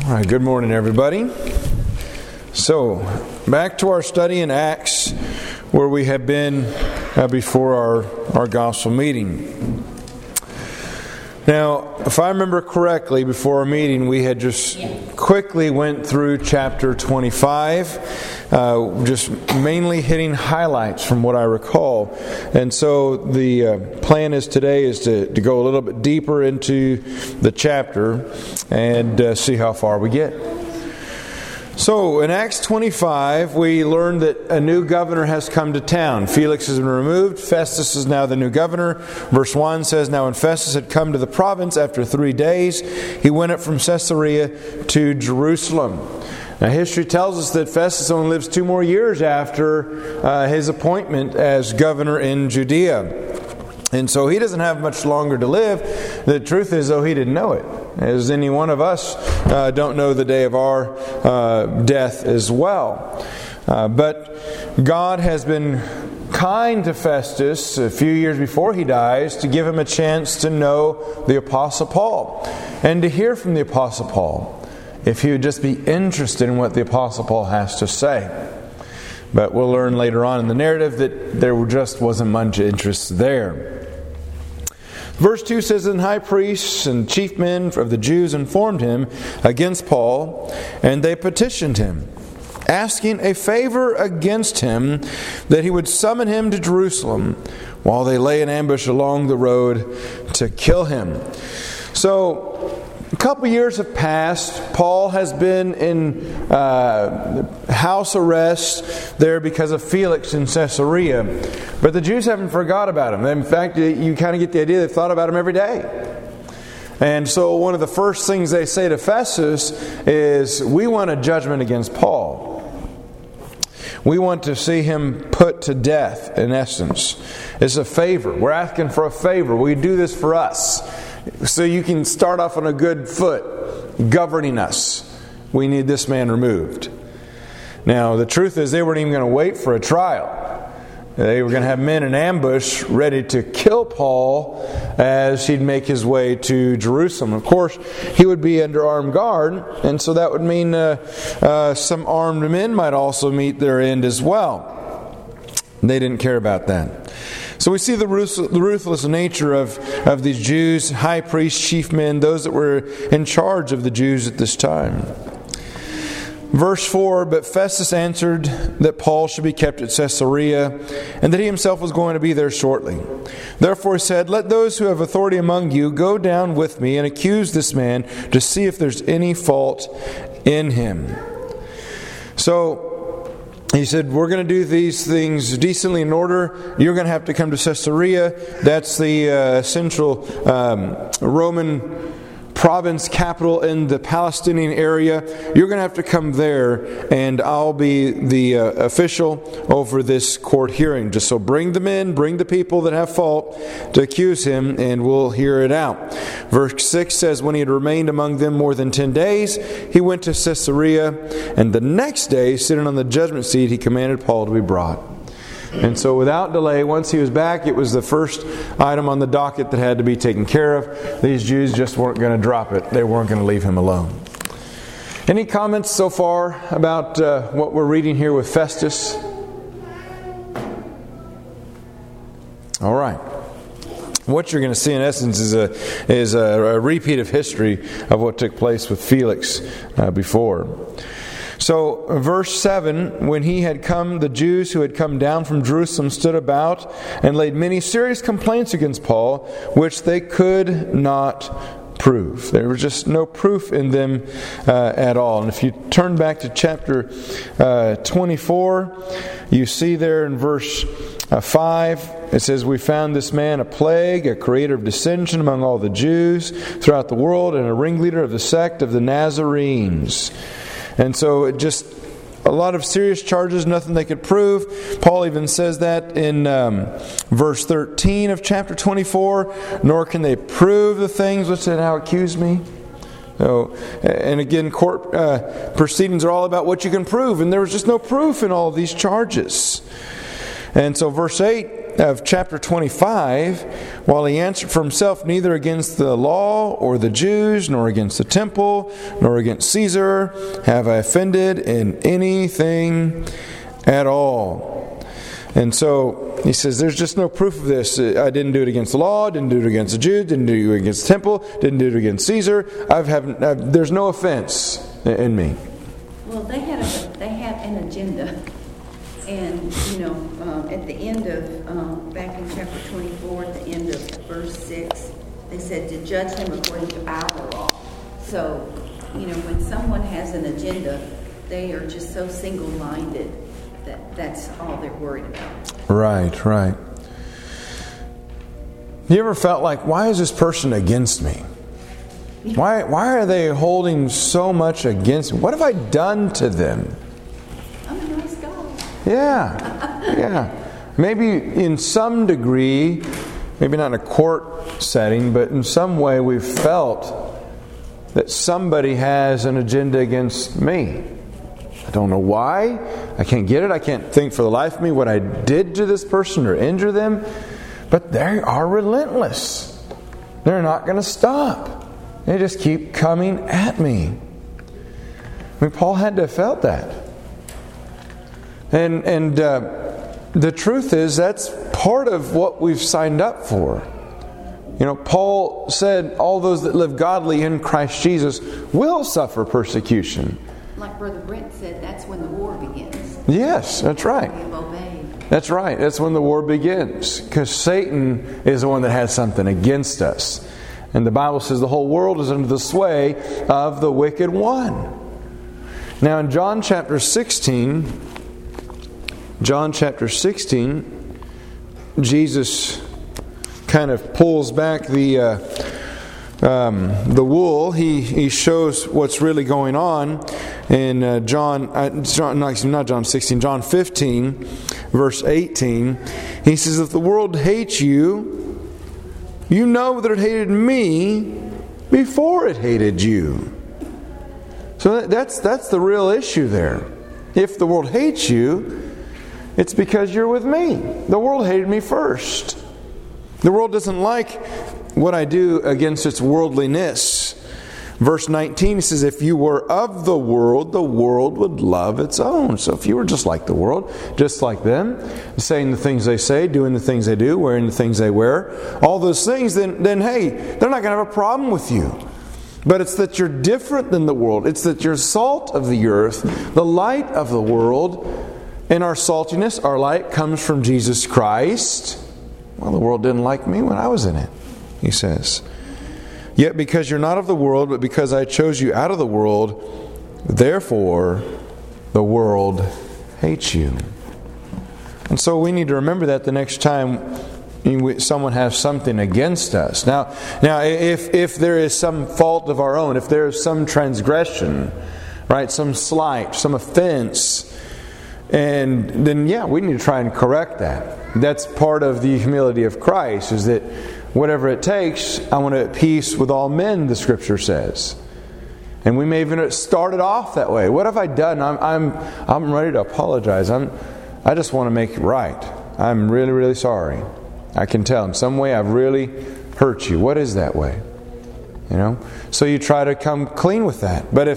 All right, good morning, everybody. So, back to our study in Acts, where we have been before our gospel meeting. Now, if I remember correctly, before our meeting, we had just quickly went through chapter 25, just mainly hitting highlights from what I recall. And so the plan is today is to go a little bit deeper into the chapter and see how far we get. So, in Acts 25, we learned that a new governor has come to town. Felix has been removed. Festus is now the new governor. Verse 1 says, "Now when Festus had come to the province after 3 days, he went up from Caesarea to Jerusalem." Now, history tells us that Festus only lives 2 more years after his appointment as governor in Judea. And so he doesn't have much longer to live. The truth is, though, he didn't know it. As any one of us don't know the day of our death as well. But God has been kind to Festus a few years before he dies to give him a chance to know the Apostle Paul and to hear from the Apostle Paul, if he would just be interested in what the Apostle Paul has to say. But we'll learn later on in the narrative that there just wasn't much interest there. Verse 2 says, "And high priests and chief men of the Jews informed him against Paul, and they petitioned him, asking a favor against him, that he would summon him to Jerusalem, while they lay in ambush along the road to kill him." So, a couple years have passed. Paul has been in house arrest there because of Felix in Caesarea. But the Jews haven't forgot about him. In fact, you kind of get the idea they've thought about him every day. And so one of the first things they say to Festus is, "We want a judgment against Paul. We want to see him put to death," in essence. It's a favor. We're asking for a favor. Will you do this for us? So you can start off on a good foot governing us. We need this man removed. Now, the truth is they weren't even going to wait for a trial. They were going to have men in ambush ready to kill Paul as he'd make his way to Jerusalem. Of course, he would be under armed guard, and so that would mean some armed men might also meet their end as well. They didn't care about that. So we see the ruthless nature of these Jews, high priests, chief men, those that were in charge of the Jews at this time. Verse 4, "But Festus answered that Paul should be kept at Caesarea, and that he himself was going to be there shortly. Therefore he said, 'Let those who have authority among you go down with me and accuse this man to see if there's any fault in him.'" So he said, "We're going to do these things decently in order. You're going to have to come to Caesarea." That's the central Roman province capital in the Palestinian area. You're going to have to come there, and I'll be the official over this court hearing. Just so bring them in, bring the people that have fault to accuse him, and we'll hear it out. Verse 6 says, "When he had remained among them more than 10 days, he went to Caesarea, and the next day, sitting on the judgment seat, he commanded Paul to be brought." And so without delay, once he was back, it was the first item on the docket that had to be taken care of. These Jews just weren't going to drop it. They weren't going to leave him alone. Any comments so far about what we're reading here with Festus? All right. What you're going to see in essence is a repeat of history of what took place with Felix before. So, verse 7, "When he had come, the Jews who had come down from Jerusalem stood about and laid many serious complaints against Paul, which they could not prove." There was just no proof in them at all. And if you turn back to chapter 24, you see there in verse 5, it says, "We found this man a plague, a creator of dissension among all the Jews throughout the world, and a ringleader of the sect of the Nazarenes." And so it just, a lot of serious charges, nothing they could prove. Paul even says that in verse 13 of chapter 24, "Nor can they prove the things which they now accuse me." So, and again, court proceedings are all about what you can prove, and there was just no proof in all of these charges. And so verse 8, of chapter 25, while he answered for himself, neither against the law or the Jews, nor against the temple, nor against Caesar, have I offended in anything at all. And so he says, there's just no proof of this. I didn't do it against the law, didn't do it against the Jews, didn't do it against the temple, didn't do it against Caesar. There's no offense in me. Well, they had an agenda. And, at the end of, back in chapter 24, at the end of verse 6, they said to judge him according to our law. So, when someone has an agenda, they are just so single-minded that that's all they're worried about. Right. You ever felt like, why is this person against me? Why are they holding so much against me? What have I done to them? I'm a nice guy. Yeah. Maybe in some degree, maybe not in a court setting, but in some way we've felt that somebody has an agenda against me. I don't know why. I can't get it. I can't think for the life of me what I did to this person or injure them. But they are relentless. They're not going to stop. They just keep coming at me. I mean, Paul had to have felt that. And the truth is, that's part of what we've signed up for. Paul said, all those that live godly in Christ Jesus will suffer persecution. Like Brother Brent said, that's when the war begins. Yes, that's right. We've obeyed. That's right. That's when the war begins. Because Satan is the one that has something against us. And the Bible says the whole world is under the sway of the wicked one. Now in John chapter 16, Jesus kind of pulls back the wool. He shows what's really going on in John 15, verse 18. He says, if the world hates you, you know that it hated me before it hated you. So that's the real issue there. If the world hates you, it's because you're with me. The world hated me first. The world doesn't like what I do against its worldliness. Verse 19, he says, if you were of the world would love its own. So if you were just like the world, just like them, saying the things they say, doing the things they do, wearing the things they wear, all those things, then hey, they're not going to have a problem with you. But it's that you're different than the world. It's that you're salt of the earth, the light of the world. And our saltiness, our light, comes from Jesus Christ. Well, the world didn't like me when I was in it, he says. Yet because you're not of the world, but because I chose you out of the world, therefore the world hates you. And so we need to remember that the next time someone has something against us. Now, if there is some fault of our own, if there is some transgression, right, some slight, some offense, and then we need to try and correct that. That's part of the humility of Christ, is that whatever it takes, I want to at peace with all men, the Scripture says. And we may even start it off that way. What have I done? I'm ready to apologize. I just want to make it right. I'm really, really sorry. I can tell in some way I've really hurt you. What is that way? So you try to come clean with that. But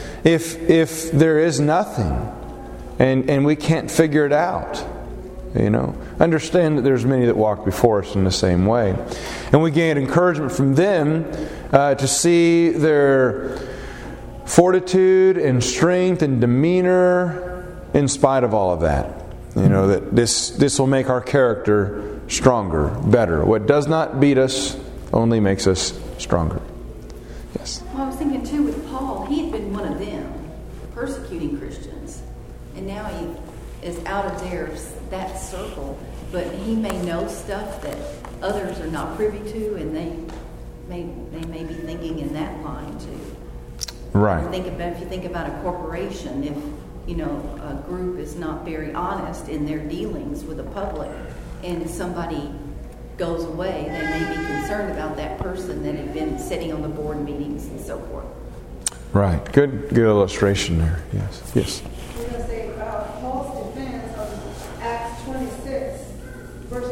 if there is nothing and we can't figure it out, understand that there's many that walk before us in the same way. And we gain encouragement from them to see their fortitude and strength and demeanor in spite of all of that. That this will make our character stronger, better. What does not beat us only makes us stronger. Yes? Well, I was thinking too with Paul, he had been one of them, persecuting Christians. And now he is out of that circle, but he may know stuff that others are not privy to, and they may be thinking in that line too. Right. If you think about a corporation, if a group is not very honest in their dealings with the public, and somebody goes away, they may be concerned about that person that had been sitting on the board meetings and so forth. Right. Good illustration there. Yes. We're going to say Paul's defense of Acts 26, verses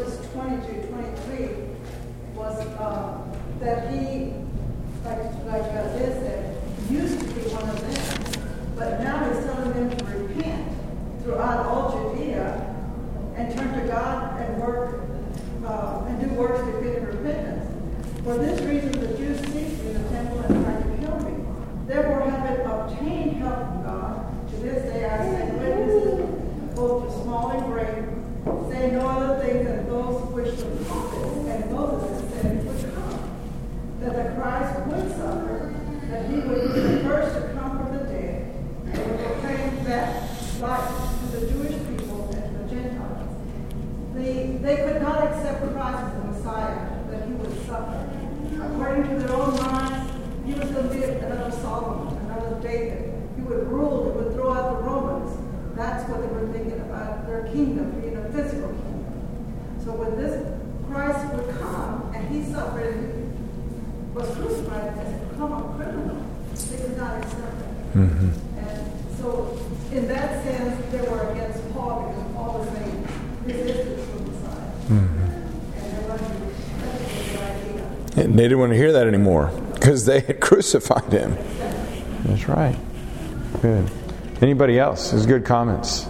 22-23 was that he, like Liz said, used to be one of them, but now he's telling them to repent throughout all Judea and turn to God and work and do works befitting repentance. For this reason, the Jews seized me in the temple and tried to kill me. Therefore, having obtained help from God, to this day I stand witnesses, both to small and great, saying no other thing than those which the prophets and Moses had said would come, that the Christ would suffer, that he would be the first to come from the dead, and would proclaim that light to the Jewish people and to the Gentiles. They could not accept Christ as the Messiah, that he would suffer. According to their own minds, he was going to be another Solomon, another David. He would rule, he would throw out the Romans. That's what they were thinking about, their kingdom being a physical kingdom. So when this Christ would come and he suffered and was crucified and become a criminal, they could not accept that. Mm-hmm. And so in that sense, they were against Paul because Paul was saying, this is the true Messiah. Mm-hmm. And they wanted to that's the idea. And they didn't want to hear that anymore because they had crucified him. That's right. Good. Anybody else? There's good comments.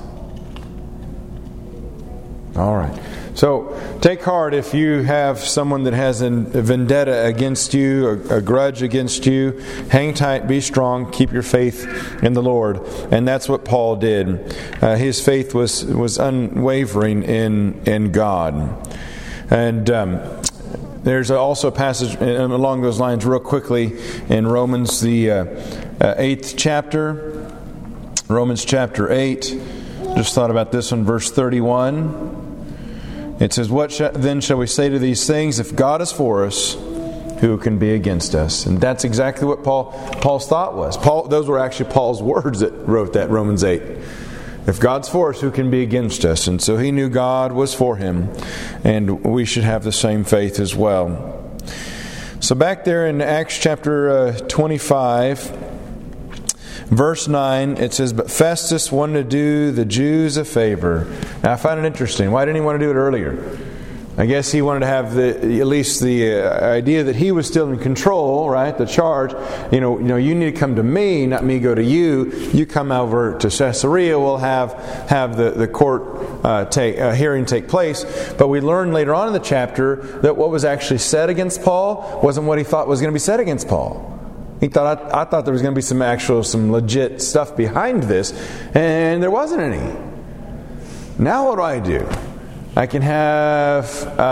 All right. So take heart if you have someone that has a vendetta against you, a grudge against you. Hang tight, be strong, keep your faith in the Lord. And that's what Paul did. His faith was unwavering in God. And there's also a passage along those lines real quickly in Romans, the 8th chapter. Romans chapter 8. Just thought about this one, verse 31. It says, what then shall we say to these things? If God is for us, who can be against us? And that's exactly what Paul's thought was. Those were actually Paul's words that wrote that, Romans 8. If God's for us, who can be against us? And so he knew God was for him, and we should have the same faith as well. So back there in Acts chapter 25, verse 9, it says, but Festus wanted to do the Jews a favor. Now I find it interesting. Why didn't he want to do it earlier? I guess he wanted to have at least the idea that he was still in control, right? The charge. You know, you need to come to me, not me go to you. You come over to Caesarea. We'll have the court hearing take place. But we learn later on in the chapter that what was actually said against Paul wasn't what he thought was going to be said against Paul. He thought, I thought there was going to be some legit stuff behind this, and there wasn't any. Now what do? I can have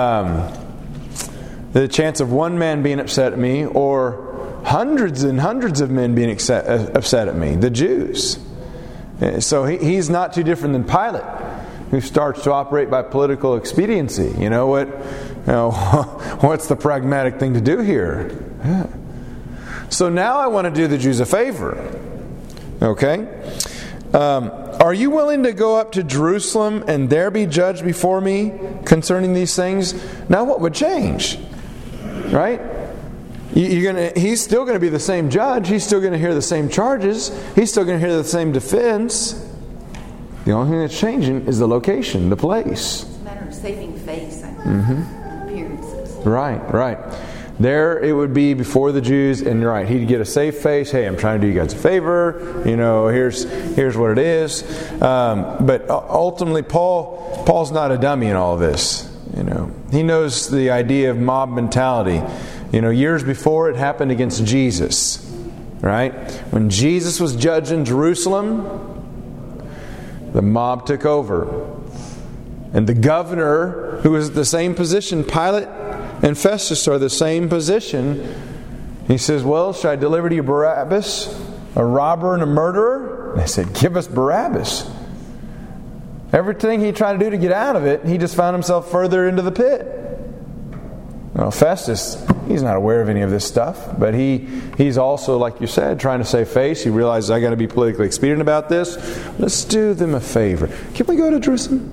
the chance of one man being upset at me, or hundreds and hundreds of men being upset at me, the Jews. So he's not too different than Pilate, who starts to operate by political expediency. What's the pragmatic thing to do here? Yeah. So now I want to do the Jews a favor. Okay? Are you willing to go up to Jerusalem and there be judged before me concerning these things? Now what would change? Right? He's still going to be the same judge. He's still going to hear the same charges. He's still going to hear the same defense. The only thing that's changing is the location, the place. It's a matter of saving face, I think. Mm-hmm. Appearances. Right. There it would be before the Jews, and you're right, he'd get a safe face. Hey, I'm trying to do you guys a favor. Here's what it is. But ultimately, Paul's not a dummy in all of this. He knows the idea of mob mentality. Years before it happened against Jesus, right? When Jesus was judged in Jerusalem, the mob took over, and the governor, who was at the same position, Pilate and Festus are the same position. He says, well, should I deliver to you Barabbas, a robber and a murderer? And they said, give us Barabbas. Everything he tried to do to get out of it, he just found himself further into the pit. Well, Festus, he's not aware of any of this stuff, but he's also, like you said, trying to save face. He realizes, I got to be politically expedient about this. Let's do them a favor. Can we go to Jerusalem?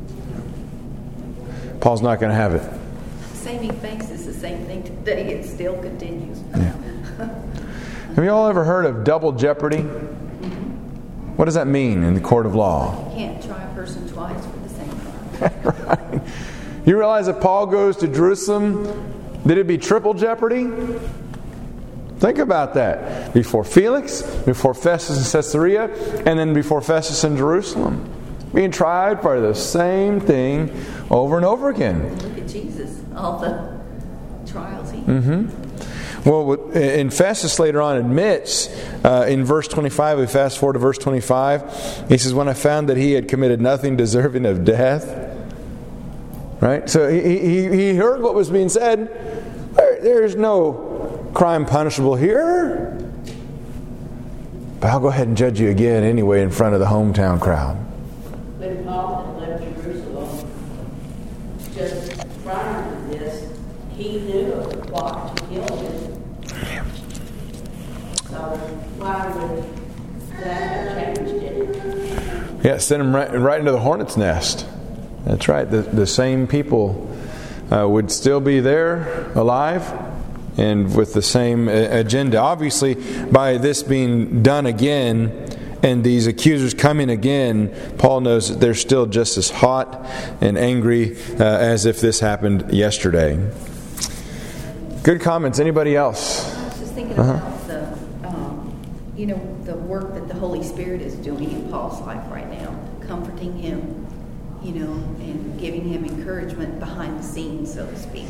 Paul's not going to have it. Saving face is the same thing today. It still continues. Yeah. Have you all ever heard of double jeopardy? What does that mean in the court of law? You can't try a person twice for the same crime. Right. You realize if Paul goes to Jerusalem, that it'd be triple jeopardy? Think about that. Before Felix, before Festus in Caesarea, and then before Festus in Jerusalem. Being tried for the same thing over and over again. Look at Jesus, all the trials he Well, and Festus later on admits, in verse 25, we fast forward to verse 25, he says, when I found that he had committed nothing deserving of death. Right? So he heard what was being said. There's no crime punishable here. But I'll go ahead and judge you again anyway in front of the hometown crowd. When Paul had left Jerusalem, just prior to this, he knew of the plot to kill him. So why would that have changed it? Yeah, send him right into the hornet's nest. That's right. The same people would still be there, alive, and with the same agenda. Obviously, by this being done again, and these accusers coming again, Paul knows that they're still just as hot and angry as if this happened yesterday. Good comments. Anybody else? I was just thinking about the, the work that the Holy Spirit is doing in Paul's life right now, comforting him, and giving him encouragement behind the scenes, so to speak.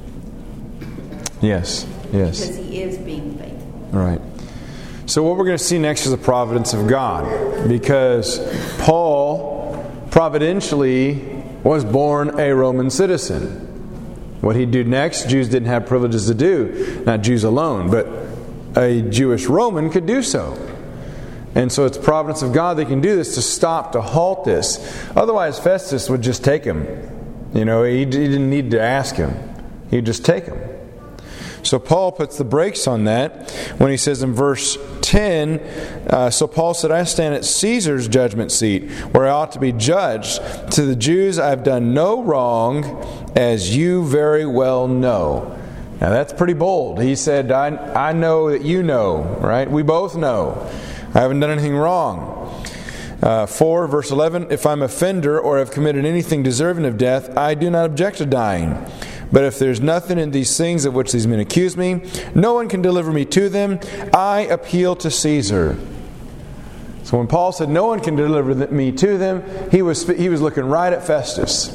Yes. Because he is being faithful. Right. So what we're going to see next is the providence of God, because Paul providentially was born a Roman citizen. What he'd do next, Jews didn't have privileges to do. Not Jews alone, but a Jewish Roman could do so. And so it's the providence of God that can do this, to stop, to halt this. Otherwise, Festus would just take him. He didn't need to ask him. He'd just take him. So Paul puts the brakes on that when he says in verse 10, so Paul said, I stand at Caesar's judgment seat, where I ought to be judged. To the Jews I have done no wrong, as you very well know. Now that's pretty bold. He said, I know that you know, right? We both know. I haven't done anything wrong. 4, verse 11, if I'm offender or have committed anything deserving of death, I do not object to dying. But if there's nothing in these things of which these men accuse me, no one can deliver me to them. I appeal to Caesar. So when Paul said no one can deliver me to them, he was looking right at Festus.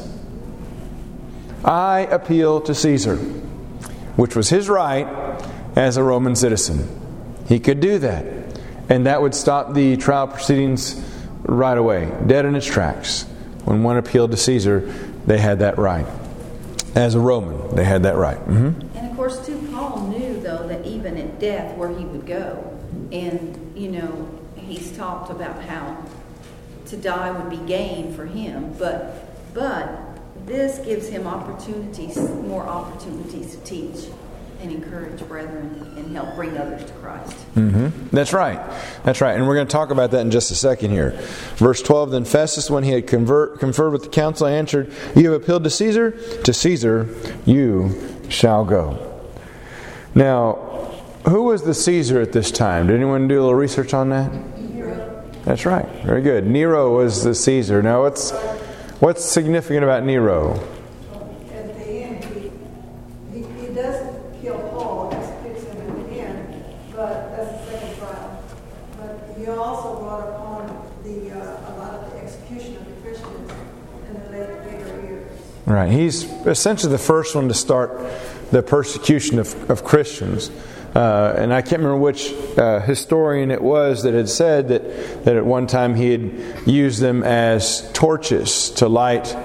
I appeal to Caesar, which was his right as a Roman citizen. He could do that. And that would stop the trial proceedings right away, dead in its tracks. When one appealed to Caesar, they had that right. As a Roman, they had that right. Mm-hmm. And of course, too, Paul knew, though, that even at death, where he would go. And, he's talked about how to die would be gain for him. But this gives him more opportunities to teach and encourage brethren and help bring others to Christ. Mm-hmm. That's right. And we're going to talk about that in just a second here. Verse 12, then Festus, when he had conferred with the council, answered, you have appealed to Caesar? To Caesar you shall go. Now, who was the Caesar at this time? Did anyone do a little research on that? Nero. That's right. Very good. Nero was the Caesar. Now, what's significant about Nero? At the end, he doesn't kill Paul, executes him at the end, but that's the second trial. But he also brought upon a lot of the execution of the Christians in the later years. Right. He's essentially the first one to start the persecution of Christians. And I can't remember which historian it was that had said that at one time he had used them as torches to light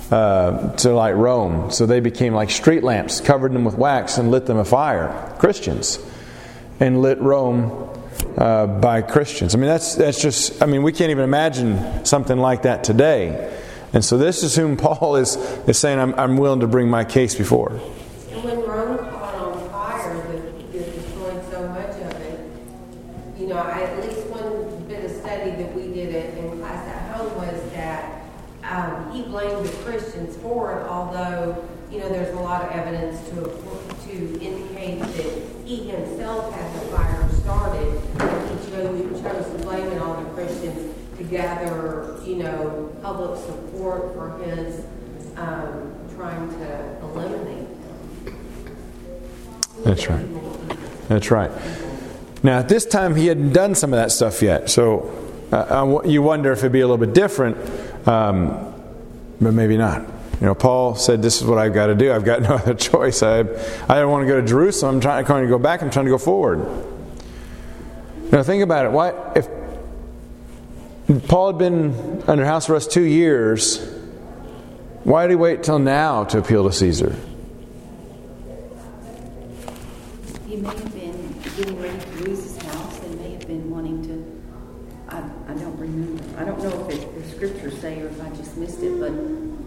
Rome. So they became like street lamps, covered them with wax and lit them afire. Christians. And lit Rome by Christians. I mean, that's just, we can't even imagine something like that today. And so this is whom Paul is saying, I'm willing to bring my case before. And when Rome caught on fire, that destroyed so much of it, at least one bit of study that we did in class at home was that he blamed the Christians for it, although, there's a lot of evidence to indicate that he himself had the fire started, and he chose to blame it on the Christians to gather, public support for his trying to eliminate them. That's right. That's right. Now, at this time, he hadn't done some of that stuff yet. So you wonder if it'd be a little bit different, but maybe not. Paul said, this is what I've got to do. I've got no other choice. I don't want to go to Jerusalem. I'm trying to go back. I'm trying to go forward. Now, think about it. Why, if Paul had been under house arrest 2 years, why did he wait till now to appeal to Caesar? He may have been getting ready to lose his house. They may have been wanting to. I don't remember. I don't know if the scriptures say or if I just missed it, but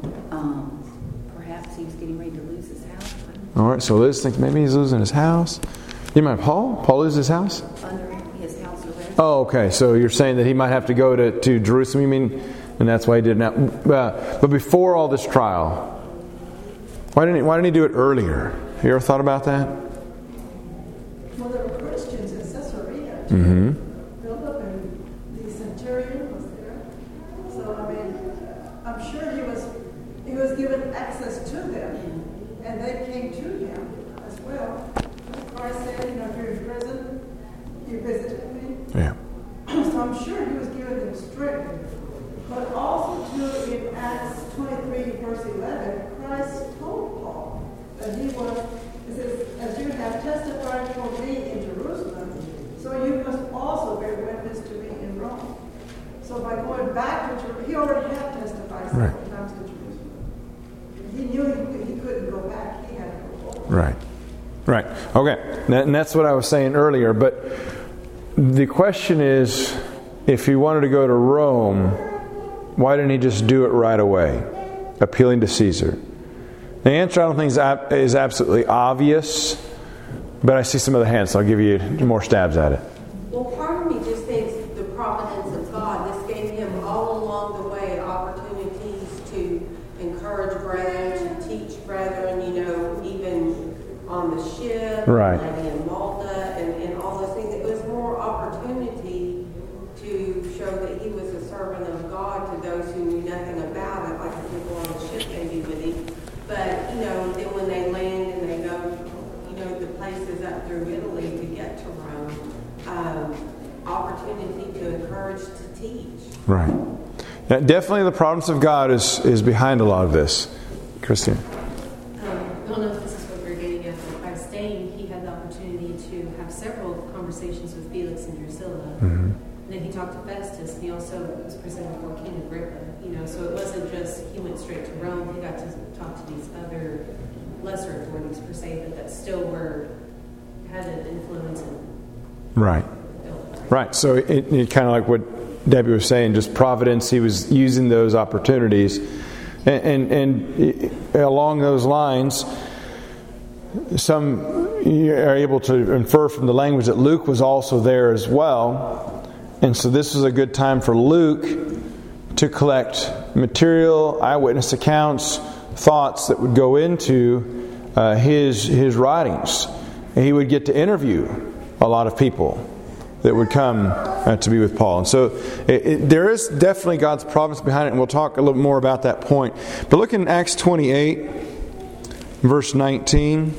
perhaps he was getting ready to lose his house. All right, so Liz thinks maybe he's losing his house. You mind Paul? Paul loses his house? Under his house arrest. Oh, okay. So you're saying that he might have to go to Jerusalem, you mean? And that's why he did not. But before all this trial, why didn't he do it earlier? Have you ever thought about that? Well, there were Christians in Caesarea. Mm-hmm. Philip and the centurion was there. So, I'm sure he was given access to them. And they came to him as well. Christ said, if you're in prison, you visited me. Yeah. So I'm sure he was giving them strength. But also, too, in Acts 23, verse 11, Christ told Paul that he says, as you have testified for me in Jerusalem, so you must also bear witness to me in Rome. So by going back to Jerusalem, he already had testified several times in Jerusalem. He knew he couldn't go back. He had to go forward. Right. Okay. And that's what I was saying earlier. But the question is, if he wanted to go to Rome, why didn't he just do it right away, appealing to Caesar? The answer I don't think is absolutely obvious, but I see some other hands, so I'll give you more stabs at it. Well, part of me just thinks the providence of God. This gave him all along the way opportunities to encourage brethren, to teach brethren, even on the ship, right, like in Malta, and all those things. It was more opportunity to show that he was a servant of God to those who knew nothing about it, like the people on the ship maybe with him. But, then when they land and they go, the places up through Italy to get to Rome, opportunity to encourage, to teach. Right. Now, definitely the providence of God is behind a lot of this. Christine. I don't know if this is what we're getting at, but by staying, he had the opportunity to have several conversations with Felix and Drusilla. Mm-hmm. And then he talked to Festus, and he also was presented before King Agrippa. So it wasn't just he went straight to Rome. He got to talk to these other lesser authorities per se, but that still had an influence in. Right. So it kind of like what Debbie was saying, just providence. He was using those opportunities, and along those lines, some you are able to infer from the language that Luke was also there as well, and so this was a good time for Luke to collect material, eyewitness accounts, thoughts that would go into his writings, and he would get to interview a lot of people that would come to be with Paul. And so there is definitely God's providence behind it, and we'll talk a little more about that point. But look in Acts 28, verse 19.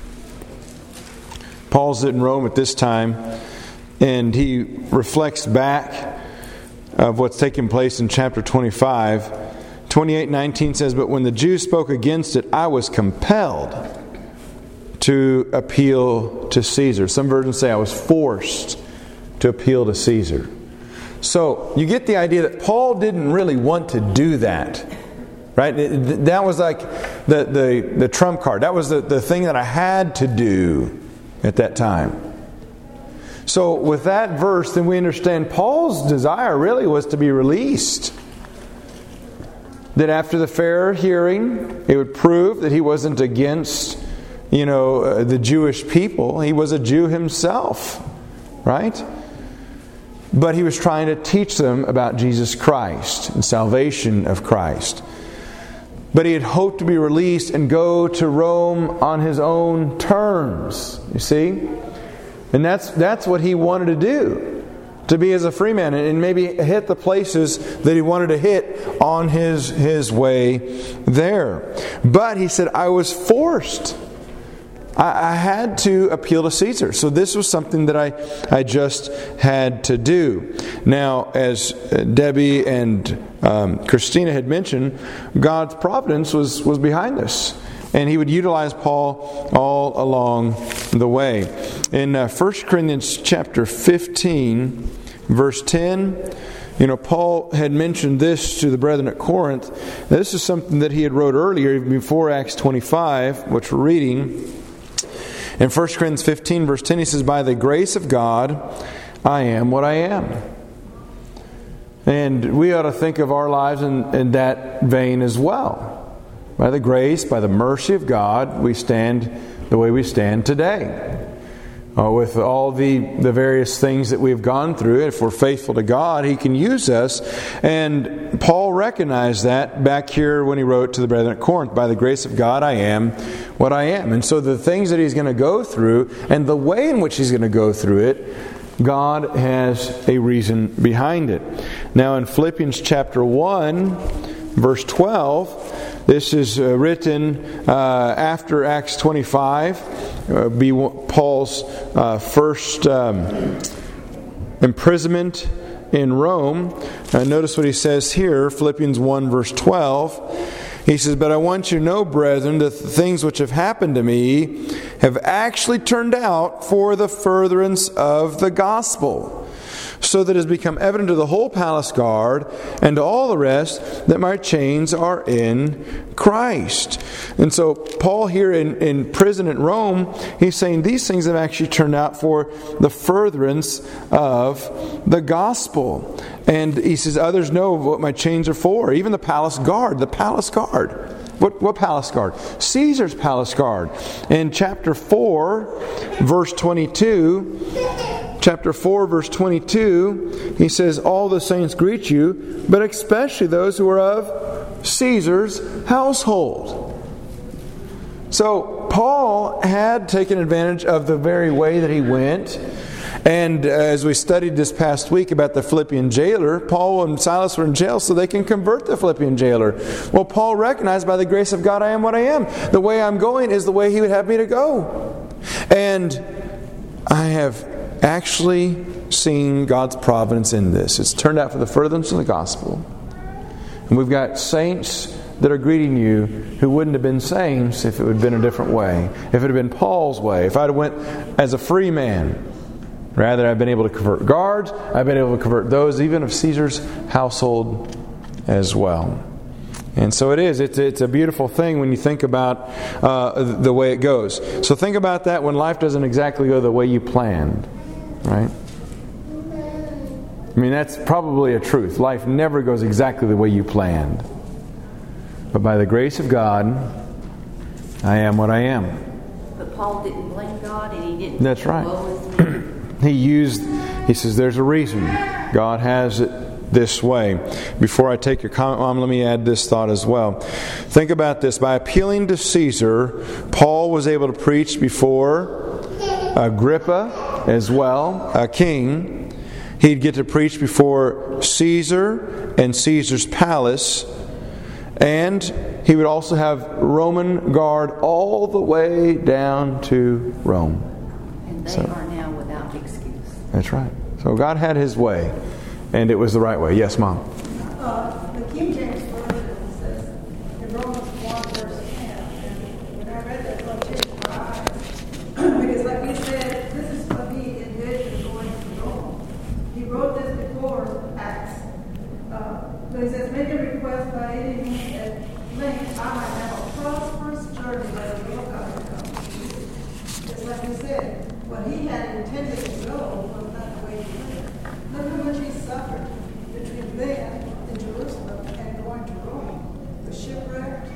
Paul's in Rome at this time, and he reflects back of what's taking place in chapter 25. 28:19 says, "But when the Jews spoke against it, I was compelled to appeal to Caesar." Some versions say I was forced to appeal to Caesar. So you get the idea that Paul didn't really want to do that, right? That was like the trump card. That was the thing that I had to do at that time. So with that verse, then we understand Paul's desire really was to be released. That after the fair hearing, it would prove that he wasn't against, the Jewish people. He was a Jew himself, right? But he was trying to teach them about Jesus Christ and salvation of Christ. But he had hoped to be released and go to Rome on his own terms. You see? And that's what he wanted to do. to be as a free man and maybe hit the places that he wanted to hit on his way there. But he said, I was forced. I had to appeal to Caesar. So this was something that I just had to do. Now, as Debbie and Christina had mentioned, God's providence was behind this. And he would utilize Paul all along the way. In 1 Corinthians chapter 15, verse 10, Paul had mentioned this to the brethren at Corinth. Now, this is something that he had wrote earlier, even before Acts 25, which we're reading. In 1 Corinthians 15, verse 10, he says, by the grace of God, I am what I am. And we ought to think of our lives in that vein as well. By the grace, by the mercy of God, we stand the way we stand today. With all the various things that we've gone through, if we're faithful to God, He can use us. And Paul recognized that back here when he wrote to the brethren at Corinth, by the grace of God, I am what I am. And so the things that he's going to go through and the way in which he's going to go through it, God has a reason behind it. Now in Philippians chapter 1, verse 12, this is written after Acts 25, be Paul's first imprisonment in Rome. Notice what he says here, Philippians 1 verse 12. He says, but I want you to know, brethren, that the things which have happened to me have actually turned out for the furtherance of the gospel, so that it has become evident to the whole palace guard and to all the rest that my chains are in Christ. And so Paul here in prison at Rome, he's saying these things have actually turned out for the furtherance of the gospel. And he says others know what my chains are for. Even the palace guard. What palace guard? Caesar's palace guard. In chapter 4, verse 22... Chapter 4, verse 22, he says, all the saints greet you, but especially those who are of Caesar's household. So Paul had taken advantage of the very way that he went. And as we studied this past week about the Philippian jailer, Paul and Silas were in jail so they can convert the Philippian jailer. Well, Paul recognized, by the grace of God, I am what I am. The way I'm going is the way He would have me to go. And I have actually seen God's providence in this. It's turned out for the furtherance of the gospel. And we've got saints that are greeting you who wouldn't have been saints if it would have been a different way. If it had been Paul's way. If I'd have went as a free man. Rather, I've been able to convert guards. I've been able to convert those even of Caesar's household as well. And so it is. It's a beautiful thing when you think about the way it goes. So think about that when life doesn't exactly go the way you planned. Right? I mean, that's probably a truth. Life never goes exactly the way you planned. But by the grace of God, I am what I am. But Paul didn't blame God, and he didn't. That's right. He says, there's a reason. God has it this way. Before I take your comment, Mom, let me add this thought as well. Think about this. By appealing to Caesar, Paul was able to preach before Agrippa as well, a king. He'd get to preach before Caesar and Caesar's palace. And he would also have Roman guard all the way down to Rome. And they are now without excuse. That's right. So God had His way, and it was the right way. Yes, Mom? The King James Version says in Romans 1 verse 10, and when I read that, it changed my eyes. Because like we said, this is what he envisioned going to Rome. He wrote this before Acts. But he says, make a request by any means at length I might have a prosperous journey by the will of God to come. It's like we said, what he had intended to go was not the way he went. Look how much he suffered between there in Jerusalem and going to Rome. The shipwreck,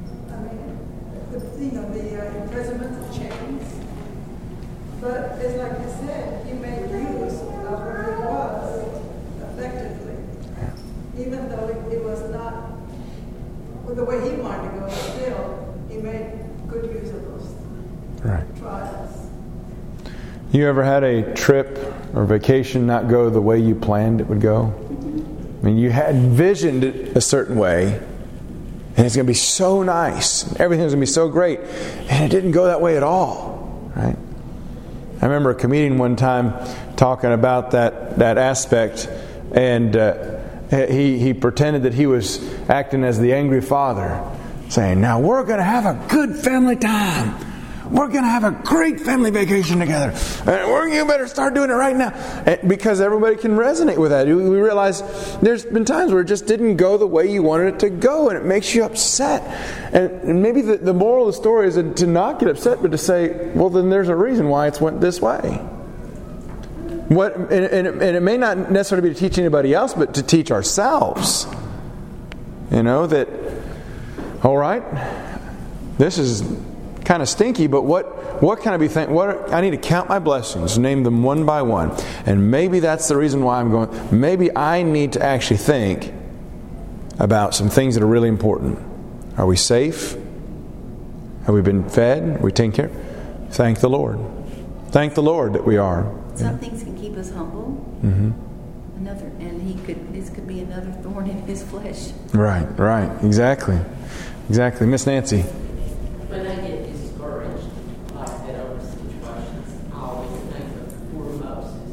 the imprisonment, the chains. But it's like you said, he made use of where he was effectively. Even though it was not the way he wanted to go, still, he made good use of those trials. You ever had a trip or vacation not go the way you planned it would go? I mean, you had envisioned it a certain way, and it's going to be so nice, and everything's going to be so great, and it didn't go that way at all, right? I remember a comedian one time talking about that aspect, and he pretended that he was acting as the angry father, saying, "Now we're going to have a good family time. We're going to have a great family vacation together. And you better start doing it right now." Because everybody can resonate with that. We realize there's been times where it just didn't go the way you wanted it to go, and it makes you upset. And maybe the moral of the story is to not get upset, but to say, well, then there's a reason why it's went this way. And it may not necessarily be to teach anybody else, but to teach ourselves. That, all right, this is kind of stinky, but what can I be thankful? I need to count my blessings, name them one by one, and maybe that's the reason why I'm going. Maybe I need to actually think about some things that are really important. Are we safe? Have we been fed? Are we taken care of? Thank the Lord. Thank the Lord that we are. Some things can keep us humble. Mm-hmm. This could be another thorn in His flesh. Right, exactly. Miss Nancy. When I get discouraged like that over situations, I always think of poor Moses.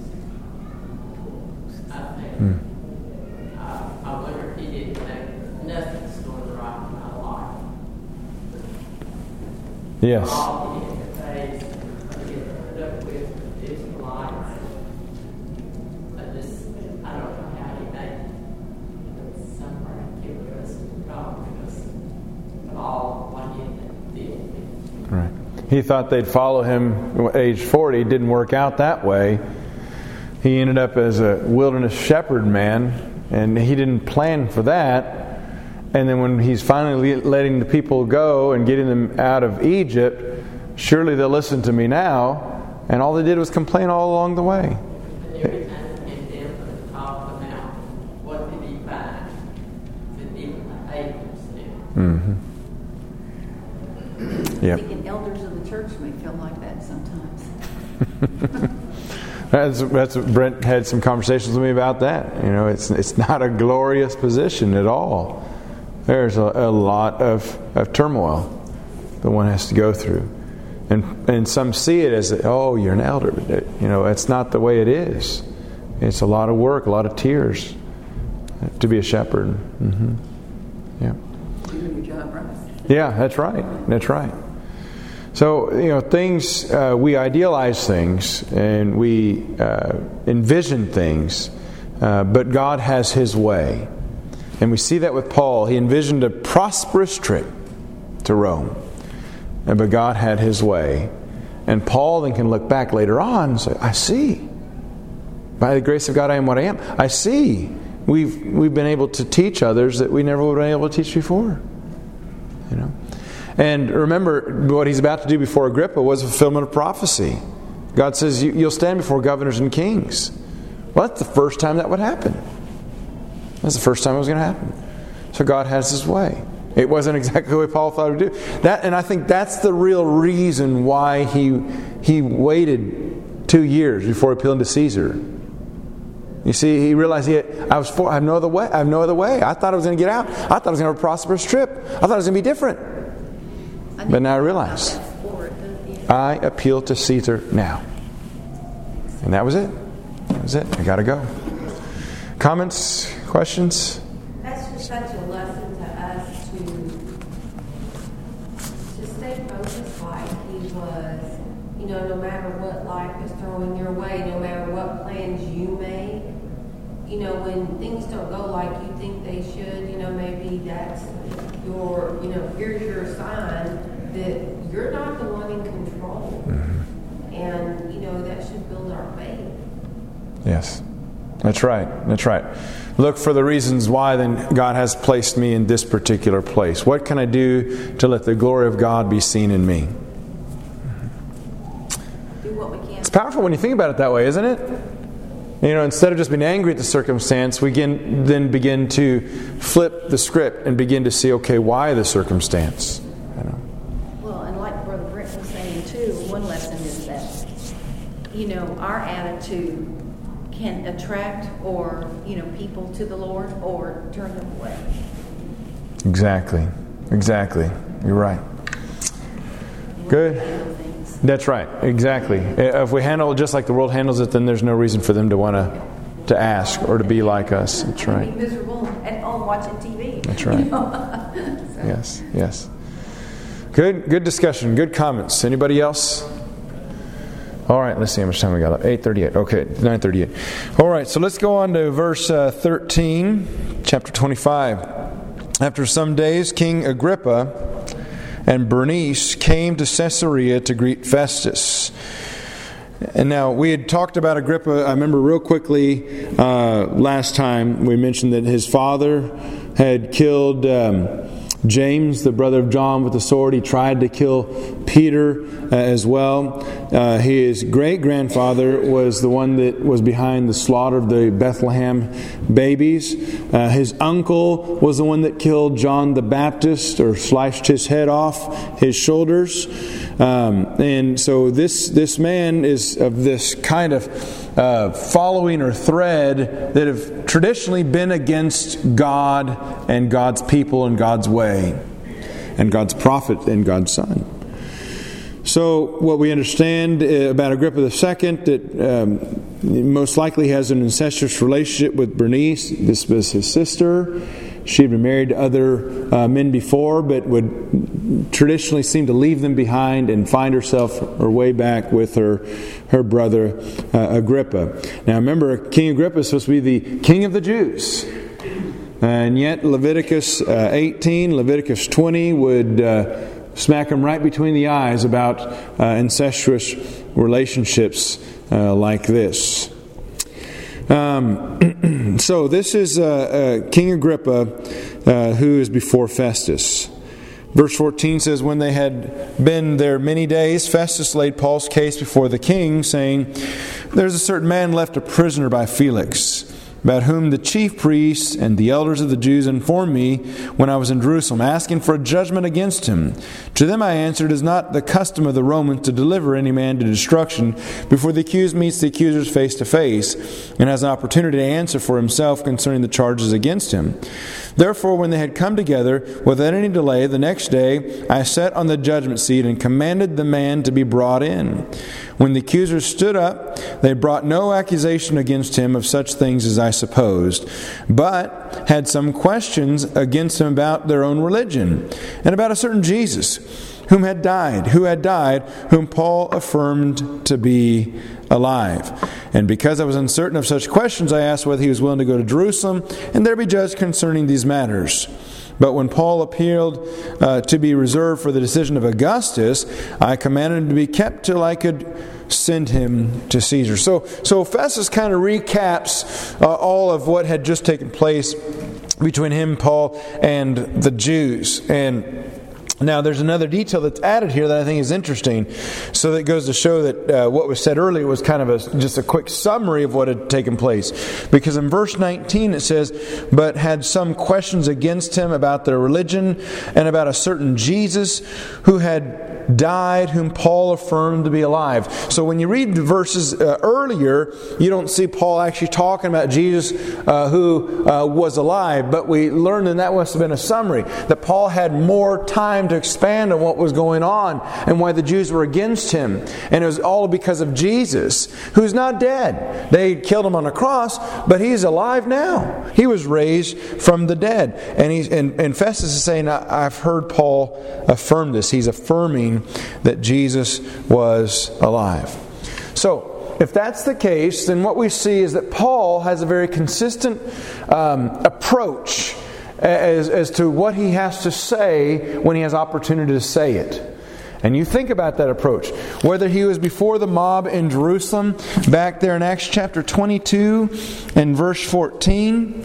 I think, I wonder if he didn't think nothing's going right in my life. Yes. All he had to face, he had put up with his life. I don't know how he made it. Somewhere give us God because of all what he had to deal with. Right. He thought they'd follow him at age 40. It didn't work out that way. He ended up as a wilderness shepherd man, and he didn't plan for that. And then when he's finally letting the people go and getting them out of Egypt, surely they'll listen to me now. And all they did was complain all along the way. And every time he came down from the top of the mountain, what did he find? That even the angels knew. Mm-hmm. Yep. Thinking elders of the church may feel like that sometimes. That's Brent had some conversations with me about that. It's not a glorious position at all. There's a lot of turmoil that one has to go through, and some see it as, oh, you're an elder, but it's not the way it is. It's a lot of work, a lot of tears to be a shepherd. Mm-hmm. Yeah. Doing your job right. Yeah, that's right. So, things, we idealize things and we envision things, but God has His way. And we see that with Paul. He envisioned a prosperous trip to Rome, but God had His way. And Paul then can look back later on and say, I see. By the grace of God, I am what I am. I see. We've been able to teach others that we never would have been able to teach before. And remember, what he's about to do before Agrippa was a fulfillment of prophecy. God says, you'll stand before governors and kings. Well, that's the first time that would happen. That's the first time it was going to happen. So God has His way. It wasn't exactly the way Paul thought it would do. And I think that's the real reason why he waited 2 years before appealing to Caesar. You see, he realized I have no other way. I thought I was going to get out. I thought I was going to have a prosperous trip. I thought it was going to be different. But now I realize I appeal to Caesar now. And that was it. I got to go. Comments? Questions? That's just such a lesson to us to stay focused like he was. No matter what life is throwing your way, no matter what plans you make, when things don't go like you think they should, maybe that's your, here's your sign that you're not the one in control. Mm-hmm. And, that should build our faith. Yes. That's right. Look for the reasons why then God has placed me in this particular place. What can I do to let the glory of God be seen in me? Do what we can. It's powerful when you think about it that way, isn't it? Instead of just being angry at the circumstance, we then begin to flip the script and begin to see, okay, why the circumstance? Well, and like Brother Brent was saying too, one lesson is that our attitude can attract people to the Lord or turn them away. Exactly. You're right. Good. That's right. Exactly. If we handle it just like the world handles it, then there's no reason for them to want to ask or to be like us. That's right. Be miserable at home watching TV. That's right. Yes. Good discussion. Good comments. Anybody else? All right, let's see how much time we got left. 8:38. Okay, 9:38. All right, so let's go on to verse 13, chapter 25. After some days, King Agrippa and Bernice came to Caesarea to greet Festus. And now, we had talked about Agrippa, I remember real quickly, last time we mentioned that his father had killed James, the brother of John, with a sword. He tried to kill Peter as well. His great-grandfather was the one that was behind the slaughter of the Bethlehem babies. His uncle was the one that killed John the Baptist, or sliced his head off his shoulders. And so this man is of this kind of following or thread that have traditionally been against God and God's people and God's way and God's prophet and God's son. So what we understand about Agrippa II, that most likely has an incestuous relationship with Bernice. This was his sister. She had been married to other men before, but would traditionally seem to leave them behind and find herself her way back with her brother Agrippa. Now remember, King Agrippa is supposed to be the king of the Jews. And yet Leviticus 18, Leviticus 20 would smack him right between the eyes about incestuous relationships like this. So this is King Agrippa who is before Festus. Verse 14 says, when they had been there many days, Festus laid Paul's case before the king, saying, there's a certain man left a prisoner by Felix, about whom the chief priests and the elders of the Jews informed me when I was in Jerusalem, asking for a judgment against him. To them I answered, it is not the custom of the Romans to deliver any man to destruction before the accused meets the accusers face to face, and has an opportunity to answer for himself concerning the charges against him. Therefore, when they had come together, without any delay, the next day I sat on the judgment seat and commanded the man to be brought in. When the accusers stood up, they brought no accusation against him of such things as I supposed, but had some questions against him about their own religion, and about a certain Jesus, who had died, whom Paul affirmed to be alive. And because I was uncertain of such questions, I asked whether he was willing to go to Jerusalem and there be judged concerning these matters. But when Paul appealed to be reserved for the decision of Augustus, I commanded him to be kept till I could send him to Caesar. So Festus kind of recaps all of what had just taken place between him, Paul, and the Jews. And now, there's another detail that's added here that I think is interesting. So that goes to show that what was said earlier was kind of just a quick summary of what had taken place. Because in verse 19 it says, but had some questions against him about their religion and about a certain Jesus who had died, whom Paul affirmed to be alive. So when you read the verses earlier, you don't see Paul actually talking about Jesus who was alive. But we learned that must have been a summary. That Paul had more time to expand on what was going on and why the Jews were against him. And it was all because of Jesus, who's not dead. They killed him on a cross, but he's alive now. He was raised from the dead. And Festus is saying, I've heard Paul affirm this. He's affirming that Jesus was alive. So, if that's the case, then what we see is that Paul has a very consistent approach as to what he has to say when he has opportunity to say it. And you think about that approach. Whether he was before the mob in Jerusalem, back there in Acts chapter 22 and verse 14,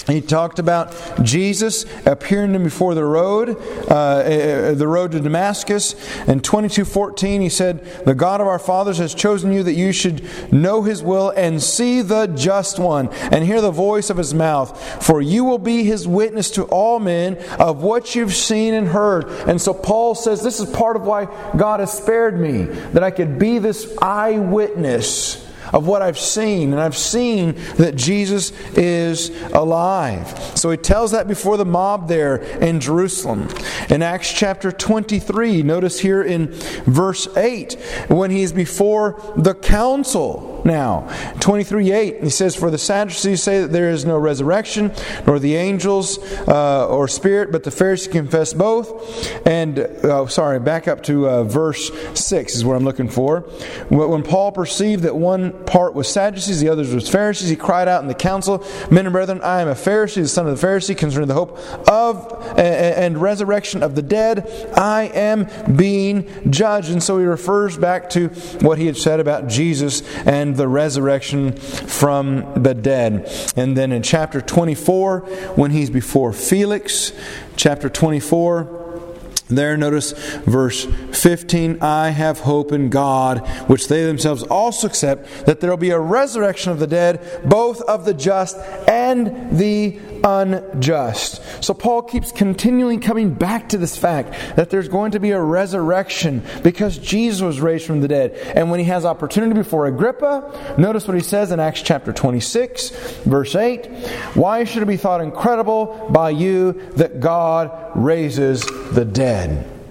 He talked about Jesus appearing to him before the road to Damascus. In 22:14, he said, "The God of our fathers has chosen you that you should know His will and see the just one and hear the voice of His mouth. For you will be His witness to all men of what you've seen and heard." And so Paul says, this is part of why God has spared me, that I could be this eyewitness of what I've seen. And I've seen that Jesus is alive. So he tells that before the mob there in Jerusalem. In Acts chapter 23, notice here in verse 8, when he's before the council. Now, 23:8, he says, "For the Sadducees say that there is no resurrection, nor the angels or spirit, but the Pharisees confess both." And, back up to verse 6 is what I'm looking for. When Paul perceived that one part was Sadducees, the others was Pharisees, he cried out in the council, "Men and brethren, I am a Pharisee, the son of the Pharisee, concerning the hope of and resurrection of the dead. I am being judged." And so he refers back to what he had said about Jesus and the resurrection from the dead. And then in chapter 24, when he's before Felix, chapter 24, there, notice verse 15, "I have hope in God, which they themselves also accept, that there will be a resurrection of the dead, both of the just and the unjust." So Paul keeps continually coming back to this fact that there's going to be a resurrection because Jesus was raised from the dead. And when he has opportunity before Agrippa, notice what he says in Acts chapter 26, verse 8, "Why should it be thought incredible by you that God raises the dead?"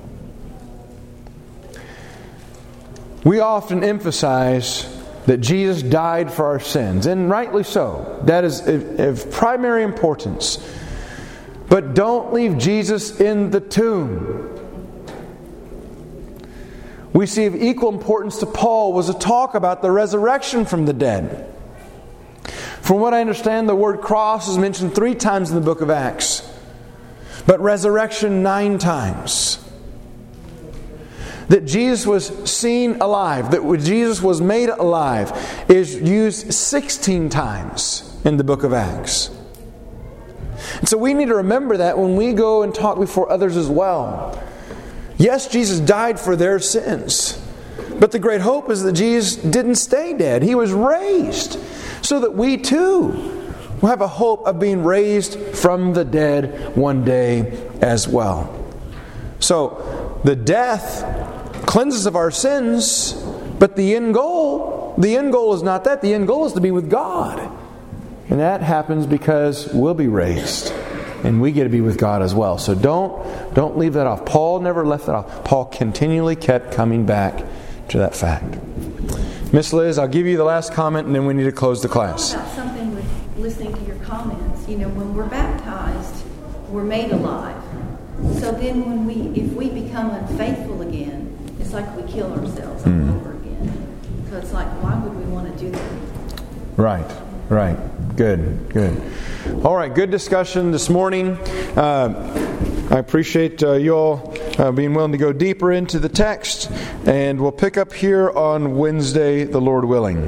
We often emphasize that Jesus died for our sins, and rightly so. That is of primary importance. But don't leave Jesus in the tomb. We see of equal importance to Paul was a talk about the resurrection from the dead. From what I understand, the word cross is mentioned 3 times in the book of Acts, but resurrection 9 times. That Jesus was seen alive, that Jesus was made alive, is used 16 times in the book of Acts. And so we need to remember that when we go and talk before others as well. Yes, Jesus died for their sins, but the great hope is that Jesus didn't stay dead. He was raised so that we too will have a hope of being raised from the dead one day as well. So the death cleanses of our sins, but the end goal is not that. The end goal is to be with God. And that happens because we'll be raised. And we get to be with God as well. So don't leave that off. Paul never left that off. Paul continually kept coming back to that fact. Miss Liz, I'll give you the last comment and then we need to close the class. About something with listening to your comments. When we're baptized, we're made alive. So then if we become unfaithful again, it's like we kill ourselves all over again. So it's like, why would we want to do that? Right. Good. All right, good discussion this morning. I appreciate you all being willing to go deeper into the text. And we'll pick up here on Wednesday, the Lord willing.